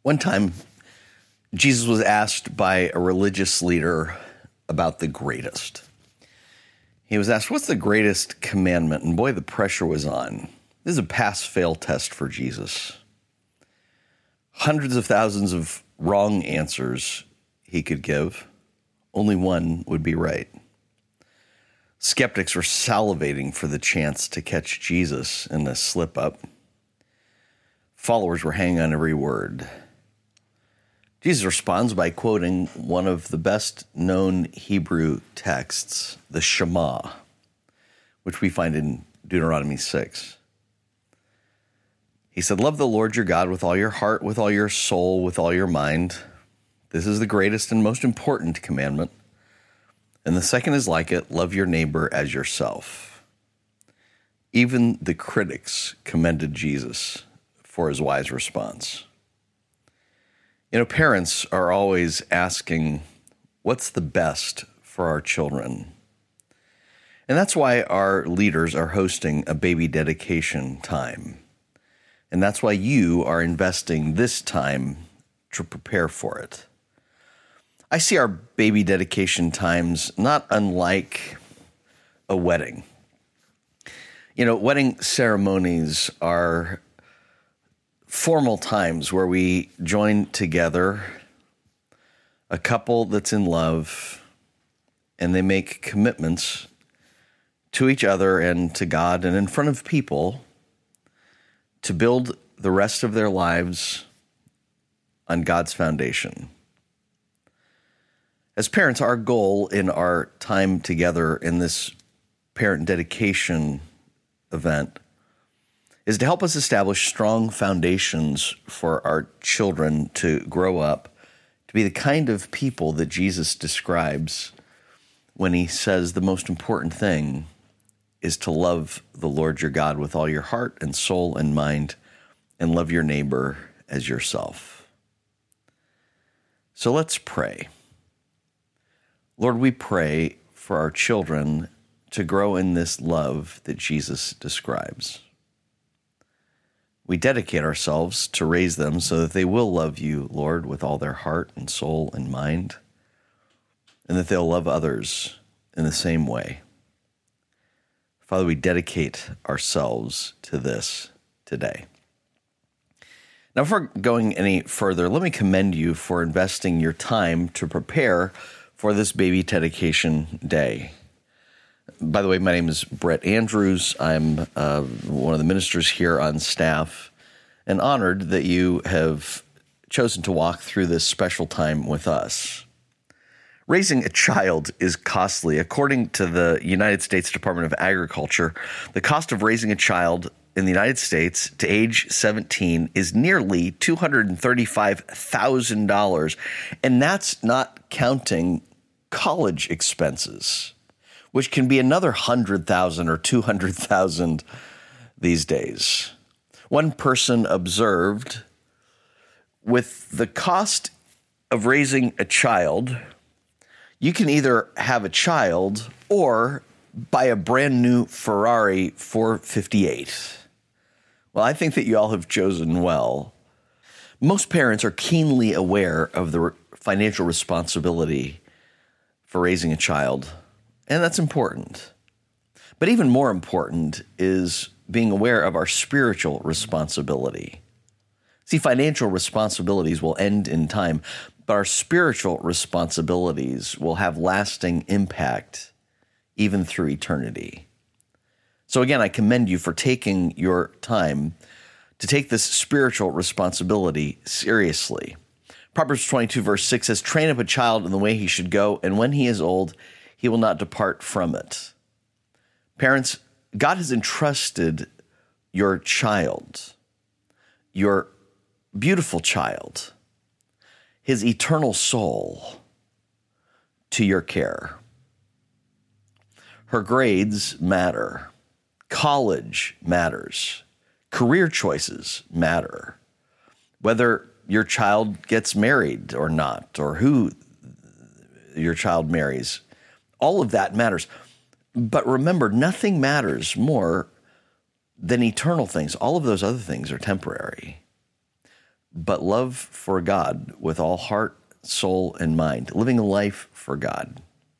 One time, Jesus was asked by a religious leader about the greatest. He was asked, what's the greatest commandment? And boy, the pressure was on. This is a pass-fail test for Jesus. Hundreds of thousands of wrong answers he could give. Only one would be right. Skeptics were salivating for the chance to catch Jesus in a slip-up. Followers were hanging on every word. Jesus responds by quoting one of the best-known Hebrew texts, the Shema, which we find in Deuteronomy 6. He said, love the Lord your God with all your heart, with all your soul, with all your mind. This is the greatest and most important commandment. And the second is like it, love your neighbor as yourself. Even the critics commended Jesus for his wise response. You know, parents are always asking, what's the best for our children? And that's why our leaders are hosting a baby dedication time. And that's why you are investing this time to prepare for it. I see our baby dedication times not unlike a wedding. You know, wedding ceremonies are formal times where we join together, a couple that's in love, and they make commitments to each other and to God and in front of people to build the rest of their lives on God's foundation. As parents, our goal in our time together in this parent dedication event is to help us establish strong foundations for our children to grow up to be the kind of people that Jesus describes when he says the most important thing is to love the Lord your God with all your heart and soul and mind, and love your neighbor as yourself. So let's pray. Lord, we pray for our children to grow in this love that Jesus describes. We dedicate ourselves to raise them so that they will love you, Lord, with all their heart and soul and mind, and that they'll love others in the same way. Father, we dedicate ourselves to this today. Now, before going any further, let me commend you for investing your time to prepare for this baby dedication day. By the way, my name is Brett Andrews. I'm one of the ministers here on staff, and honored that you have chosen to walk through this special time with us. Raising a child is costly. According to the United States Department of Agriculture, the cost of raising a child in the United States to age 17 is nearly $235,000, and that's not counting college expenses, which can be another $100,000 or $200,000 these days. One person observed, with the cost of raising a child, you can either have a child or buy a brand new Ferrari 458. Well, I think that you all have chosen well. Most parents are keenly aware of the financial responsibility for raising a child, and that's important. But even more important is being aware of our spiritual responsibility. See, financial responsibilities will end in time, but our spiritual responsibilities will have lasting impact even through eternity. So again, I commend you for taking your time to take this spiritual responsibility seriously. Proverbs 22 verse 6 says, train up a child in the way he should go, and when he is old, he will not depart from it. Parents, God has entrusted your child, your beautiful child, his eternal soul, to your care. Her grades matter. College matters. Career choices matter. Whether your child gets married or not, or who your child marries, all of that matters. But remember, nothing matters more than eternal things. All of those other things are temporary. but love for God with all heart, soul, and mind, living a life for God.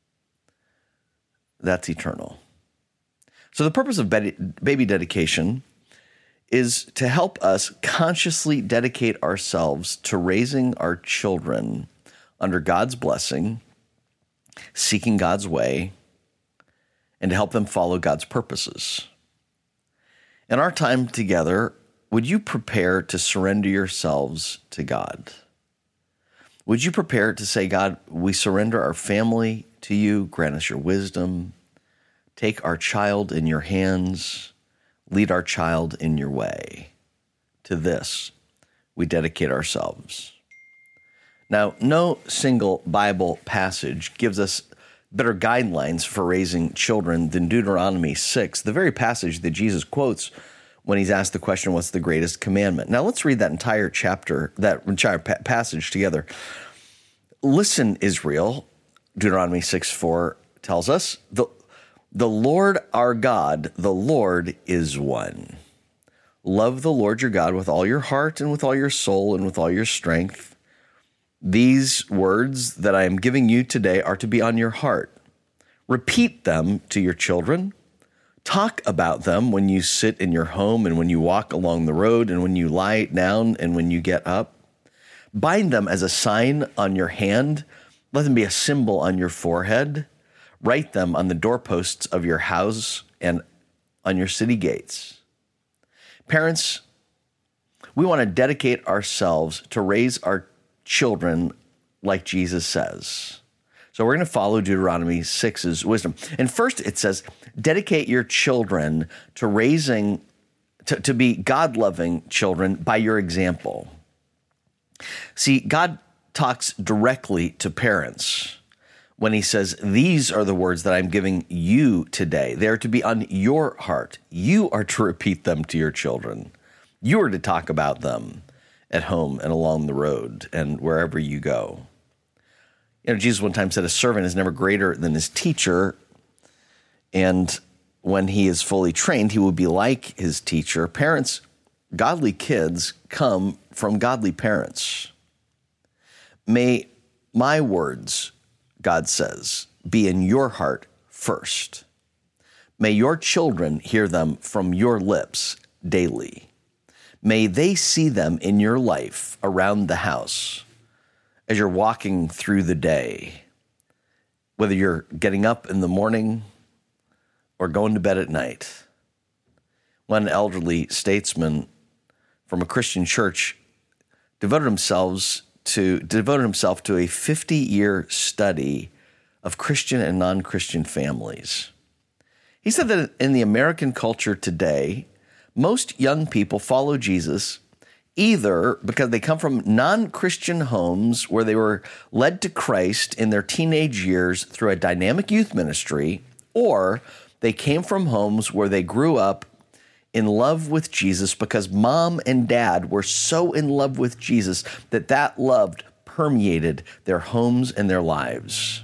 That's eternal. So the purpose of baby dedication is to help us consciously dedicate ourselves to raising our children under God's blessing, seeking God's way, and to help them follow God's purposes. In our time together, would you prepare to surrender yourselves to God? Would you prepare to say, God, we surrender our family to you, grant us your wisdom, take our child in your hands, lead our child in your way. To this, we dedicate ourselves. Now, no single Bible passage gives us better guidelines for raising children than Deuteronomy 6, the very passage that Jesus quotes when he's asked the question, what's the greatest commandment? Now, let's read that entire chapter, that entire passage together. Listen, Israel, Deuteronomy 6:4 tells us, the Lord our God, the Lord is one. Love the Lord your God with all your heart and with all your soul and with all your strength. These words that I am giving you today are to be on your heart. Repeat them to your children. Talk about them when you sit in your home and when you walk along the road and when you lie down and when you get up. Bind them as a sign on your hand. Let them be a symbol on your forehead. Write them on the doorposts of your house and on your city gates. Parents, we want to dedicate ourselves to raise our children like Jesus says. So we're going to follow Deuteronomy 6's wisdom. And first it says, dedicate your children to raising, to be God-loving children by your example. See, God talks directly to parents when he says, these are the words that I'm giving you today. They're to be on your heart. You are to repeat them to your children. You are to talk about them at home and along the road and wherever you go. Jesus one time said a servant is never greater than his teacher, and when he is fully trained, he will be like his teacher. Parents, godly kids come from godly parents. May my words, God says, be in your heart first. May your children hear them from your lips daily. May they see them in your life around the house as you're walking through the day, whether you're getting up in the morning or going to bed at night. One elderly statesman from a Christian church devoted himself to a 50-year study of Christian and non-Christian families. He said that in the American culture today, most young people follow Jesus either because they come from non-Christian homes where they were led to Christ in their teenage years through a dynamic youth ministry, or they came from homes where they grew up in love with Jesus because mom and dad were so in love with Jesus that love permeated their homes and their lives.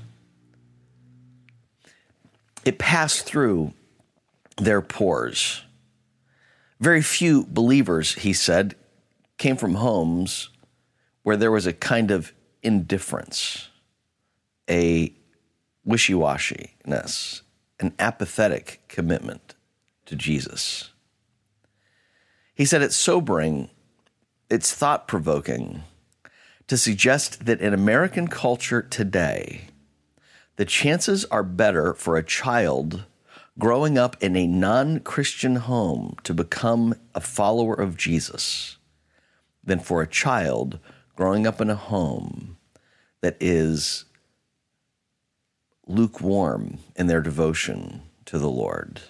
It passed through their pores. Very few believers, he said, came from homes where there was a kind of indifference, a wishy-washiness, an apathetic commitment to Jesus. He said it's sobering, it's thought-provoking to suggest that in American culture today, the chances are better for a child growing up in a non-Christian home to become a follower of Jesus than for a child growing up in a home that is lukewarm in their devotion to the Lord.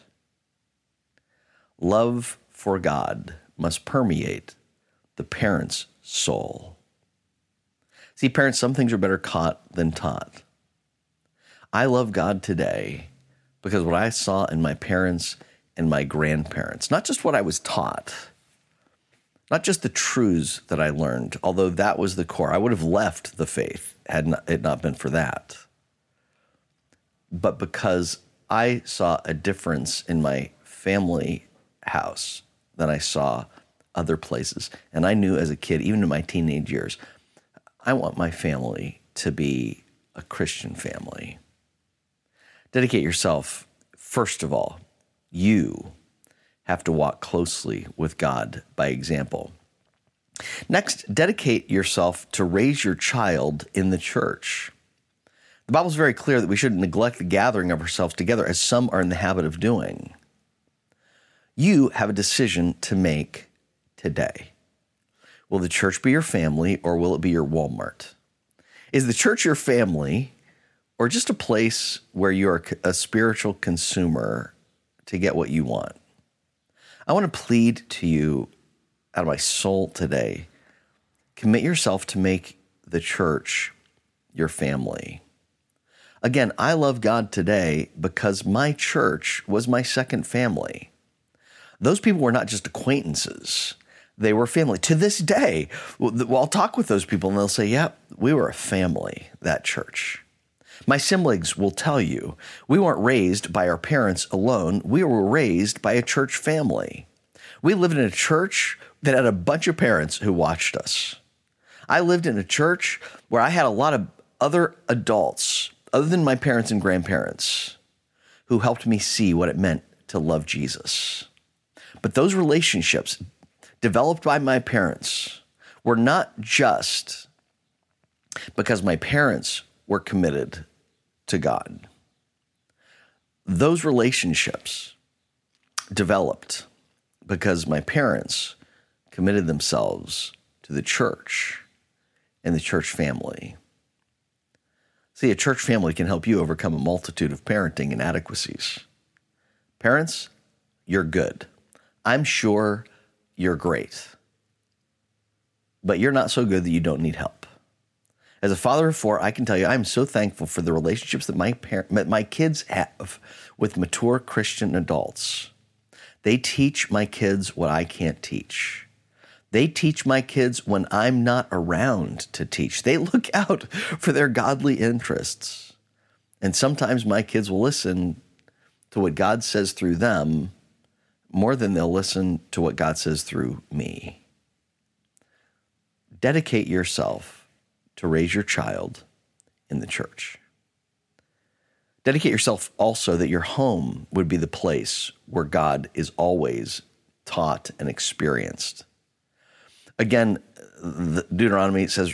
Love for God must permeate the parent's soul. See, parents, some things are better caught than taught. I love God today because what I saw in my parents and my grandparents, not just what I was taught, not just the truths that I learned, although that was the core. I would have left the faith had it not been for that. But because I saw a difference in my family house than I saw other places. And I knew as a kid, even in my teenage years, I want my family to be a Christian family. Dedicate yourself, first of all. You have to walk closely with God by example. Next, dedicate yourself to raise your child in the church. The Bible is very clear that we shouldn't neglect the gathering of ourselves together, as some are in the habit of doing. You have a decision to make today. Will the church be your family, or will it be your Walmart? Is the church your family, or just a place where you are a spiritual consumer to get what you want? I want to plead to you out of my soul today, commit yourself to make the church your family. Again, I love God today because my church was my second family. Those people were not just acquaintances. They were family. To this day, I'll talk with those people and they'll say, yeah, we were a family, that church. My siblings will tell you, we weren't raised by our parents alone. We were raised by a church family. We lived in a church that had a bunch of parents who watched us. I lived in a church where I had a lot of other adults, other than my parents and grandparents, who helped me see what it meant to love Jesus. But those relationships developed by my parents were not just because my parents were committed to God. Those relationships developed because my parents committed themselves to the church and the church family. See, a church family can help you overcome a multitude of parenting inadequacies. Parents, you're good. I'm sure you're great. But you're not so good that you don't need help. As a father of four, I can tell you I'm so thankful for the relationships that my kids have with mature Christian adults. They teach my kids what I can't teach. They teach my kids when I'm not around to teach. They look out for their godly interests. And sometimes my kids will listen to what God says through them more than they'll listen to what God says through me. Dedicate yourself to raise your child in the church. Dedicate yourself also that your home would be the place where God is always taught and experienced. Again, Deuteronomy says,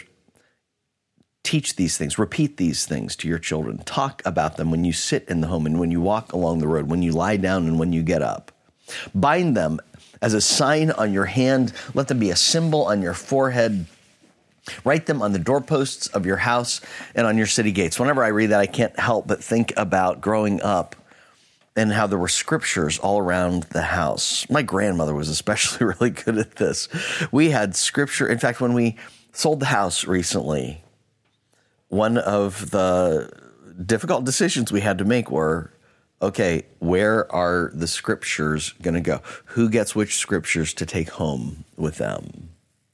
teach these things, repeat these things to your children. Talk about them when you sit in the home and when you walk along the road, when you lie down and when you get up. Bind them as a sign on your hand. Let them be a symbol on your forehead. Write them on the doorposts of your house and on your city gates. Whenever I read that, I can't help but think about growing up and how there were scriptures all around the house. My grandmother was especially really good at this. We had scripture. In fact, when we sold the house recently, one of the difficult decisions we had to make were, okay, where are the scriptures going to go? Who gets which scriptures to take home with them?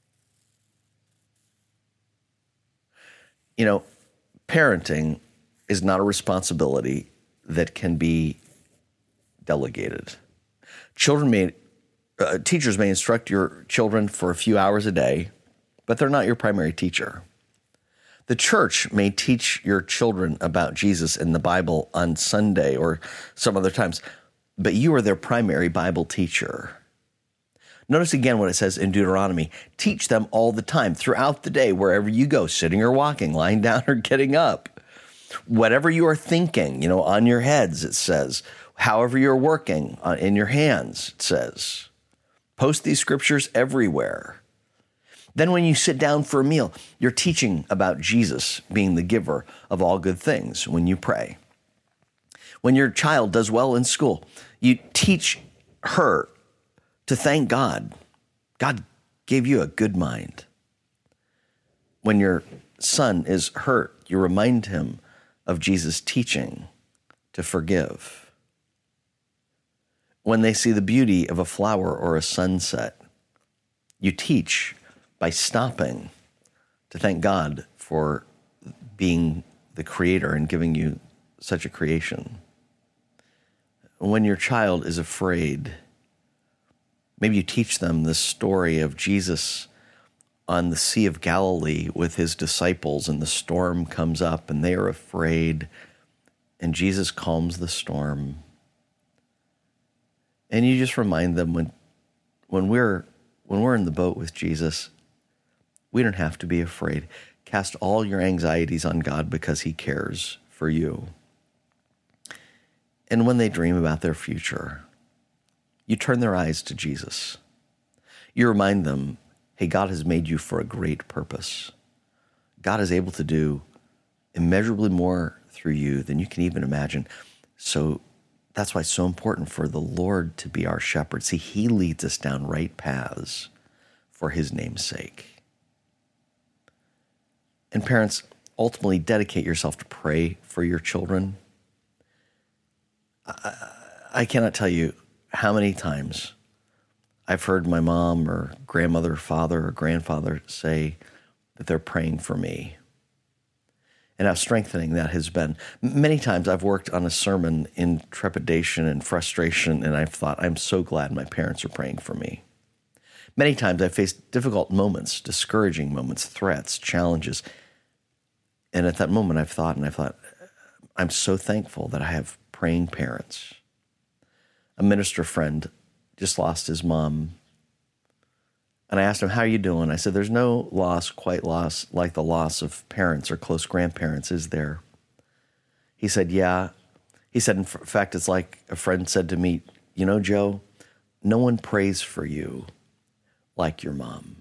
You know, parenting is not a responsibility that can be delegated. Teachers may instruct your children for a few hours a day, but they're not your primary teacher. The church may teach your children about Jesus and the Bible on Sunday or some other times, but you are their primary Bible teacher. Notice again what it says in Deuteronomy. Teach them all the time, throughout the day, wherever you go, sitting or walking, lying down or getting up. Whatever you are thinking, on your heads, it says. However you're working, in your hands, it says. Post these scriptures everywhere. Then when you sit down for a meal, you're teaching about Jesus being the giver of all good things when you pray. When your child does well in school, you teach her to thank God. God gave you a good mind. When your son is hurt, you remind him of Jesus' teaching to forgive. When they see the beauty of a flower or a sunset, you teach by stopping to thank God for being the creator and giving you such a creation. When your child is afraid, Maybe you teach them the story of Jesus on the Sea of Galilee with his disciples, and the storm comes up and they are afraid, and Jesus calms the storm. And you just remind them when we're in the boat with Jesus, we don't have to be afraid. Cast all your anxieties on God because he cares for you. And when they dream about their future, you turn their eyes to Jesus. You remind them, hey, God has made you for a great purpose. God is able to do immeasurably more through you than you can even imagine. So that's why it's so important for the Lord to be our shepherd. See, he leads us down right paths for his name's sake. And parents, ultimately dedicate yourself to pray for your children. I cannot tell you how many times I've heard my mom or grandmother, father, or grandfather say that they're praying for me, and how strengthening that has been. Many times I've worked on a sermon in trepidation and frustration, and I've thought, I'm so glad my parents are praying for me. Many times I've faced difficult moments, discouraging moments, threats, challenges, and at that moment I've thought, I'm so thankful that I have praying parents. A minister friend just lost his mom. And I asked him, how are you doing? I said, there's no loss quite like the loss of parents or close grandparents, is there? He said, yeah. He said, in fact, it's like a friend said to me, you know, Joe, no one prays for you like your mom.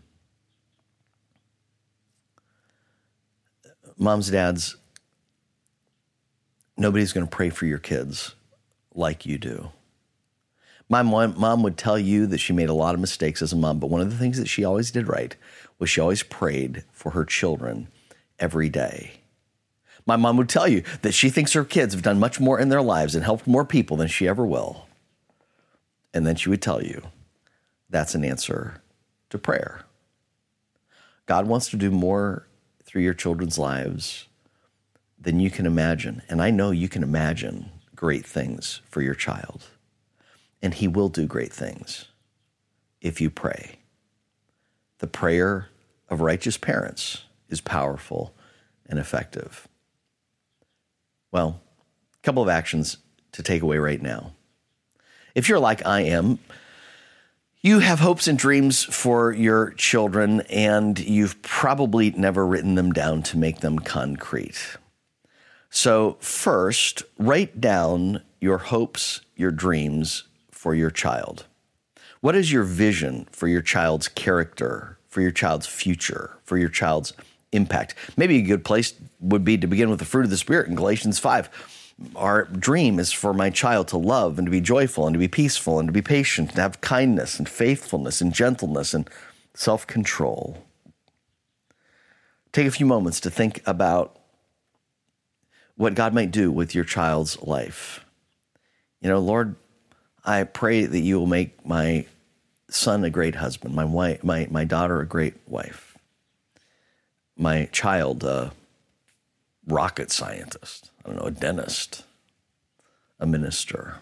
Moms, dads, nobody's going to pray for your kids like you do. My mom would tell you that she made a lot of mistakes as a mom, but one of the things that she always did right was she always prayed for her children every day. My mom would tell you that she thinks her kids have done much more in their lives and helped more people than she ever will. And then she would tell you that's an answer to prayer. God wants to do more through your children's lives than you can imagine. And I know you can imagine great things for your child. And he will do great things if you pray. The prayer of righteous parents is powerful and effective. Well, a couple of actions to take away right now. If you're like I am, you have hopes and dreams for your children, and you've probably never written them down to make them concrete. So first, write down your hopes, your dreams for your child. What is your vision for your child's character, for your child's future, for your child's impact? Maybe a good place would be to begin with the fruit of the Spirit in Galatians 5. Our dream is for my child to love and to be joyful and to be peaceful and to be patient and to have kindness and faithfulness and gentleness and self-control. Take a few moments to think about what God might do with your child's life. You know, Lord, I pray that you will make my son a great husband, my daughter a great wife, my child a rocket scientist, a dentist, a minister.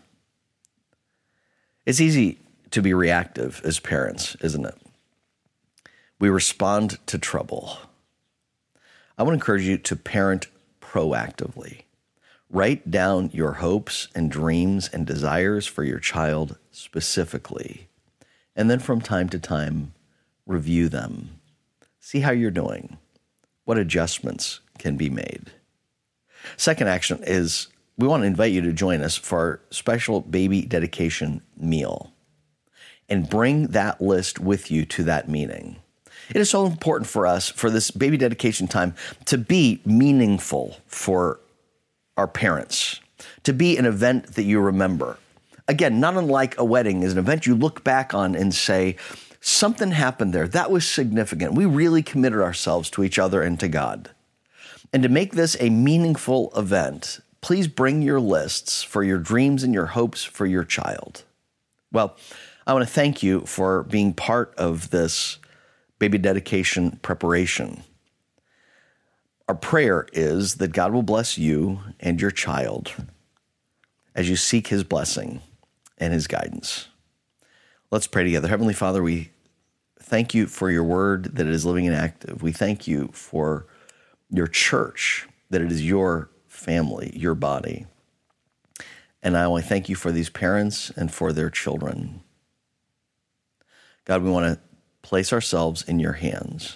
It's easy to be reactive as parents, isn't it? We respond to trouble. I want to encourage you to parent proactively. Write down your hopes and dreams and desires for your child specifically, and then from time to time, review them. See how you're doing, what adjustments can be made. Second action is we want to invite you to join us for our special baby dedication meal, and bring that list with you to that meeting. It is so important for us, for this baby dedication time, to be meaningful for our parents, to be an event that you remember. Again, not unlike a wedding, is an event you look back on and say, something happened there. That was significant. We really committed ourselves to each other and to God. And to make this a meaningful event, please bring your lists for your dreams and your hopes for your child. Well, I want to thank you for being part of this baby dedication preparation. Our prayer is that God will bless you and your child as you seek his blessing and his guidance. Let's pray together. Heavenly Father, we thank you for your word, that it is living and active. We thank you for your church, that it is your family, your body. And I want to thank you for these parents and for their children. God, we want to place ourselves in your hands.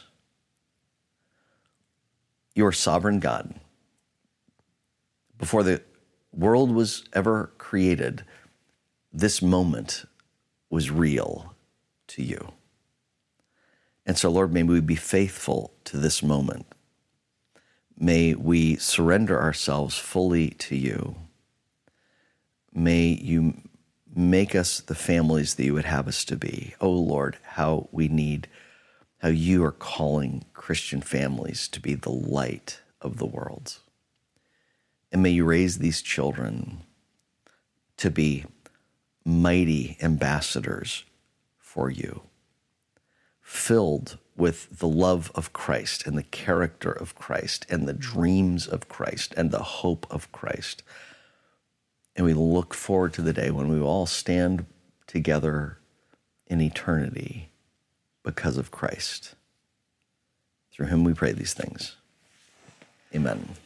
You are sovereign God. Before the world was ever created, this moment was real to you. And so, Lord, may we be faithful to this moment. May we surrender ourselves fully to you. May you make us the families that you would have us to be. Oh, Lord, how you are calling Christian families to be the light of the world. And may you raise these children to be mighty ambassadors for you, filled with the love of Christ and the character of Christ and the dreams of Christ and the hope of Christ. And we look forward to the day when we will all stand together in eternity because of Christ. Through him we pray these things. Amen.